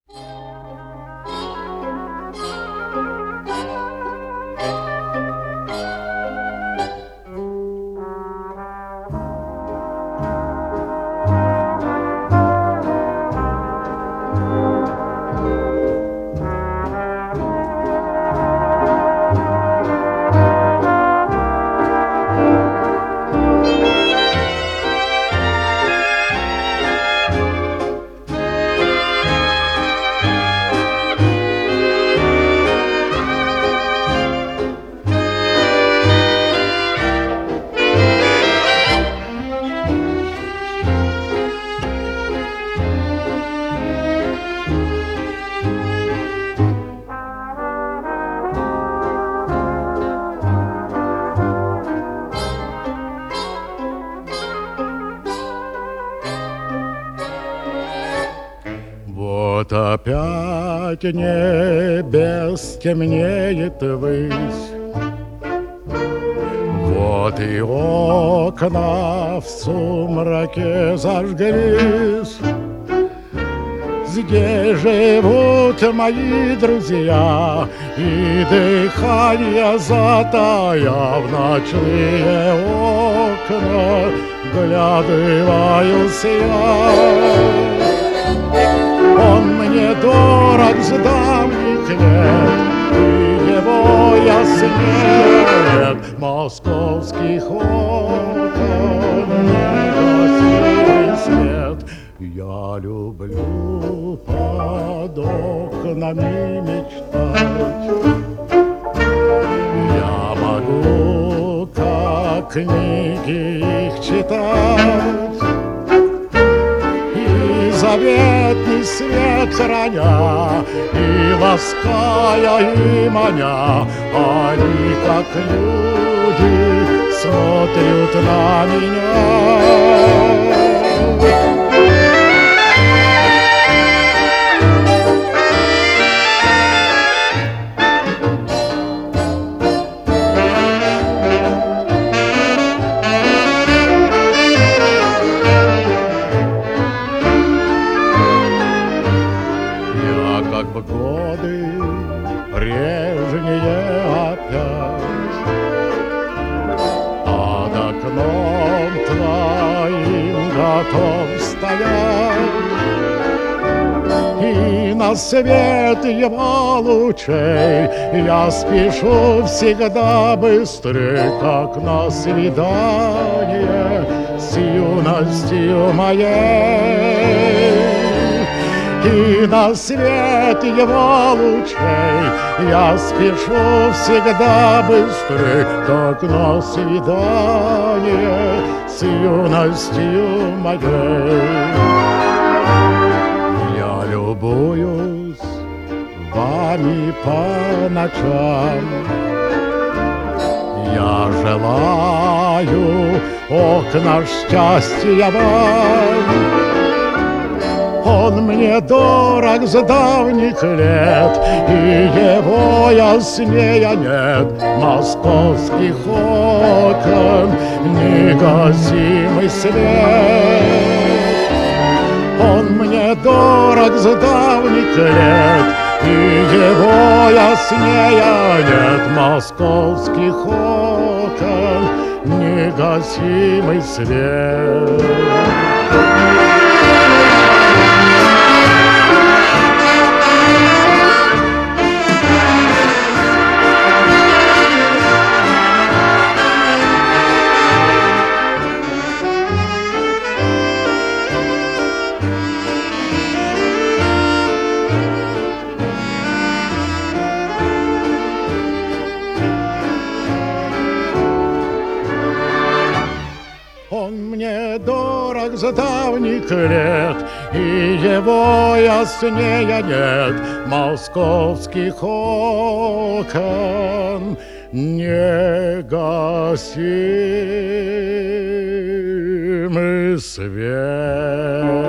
Вот опять небес темнеет ввысь, вот и окна в сумраке зажглись. Здесь живут мои друзья, и дыхание затая в ночные окна вглядываюсь я. Он мне дорог с давних лет, и его яснеет московских окон негасимый свет. Я люблю под окнами мечтать, я могу, как книги их читать, заветный свет храня, и лаская, и маня, они, как люди, смотрят на меня. Как бы годы прежние опять под окном твоим готов стоять, и на свет его лучей я спешу всегда быстрее, как на свидание с юностью моей. И на свет его лучей я спешу всегда быстрее, как на свидание с юностью моей. Я любуюсь вами по ночам, я желаю окна счастья вам. Он мне дорог с давних лет, и его яснее нет московских окон негасимый свет. Он мне дорог с давних лет, и его яснее нет московских окон негасимый свет. Он мне дорог с давних лет, и его яснее нет московских окон негасимый свет.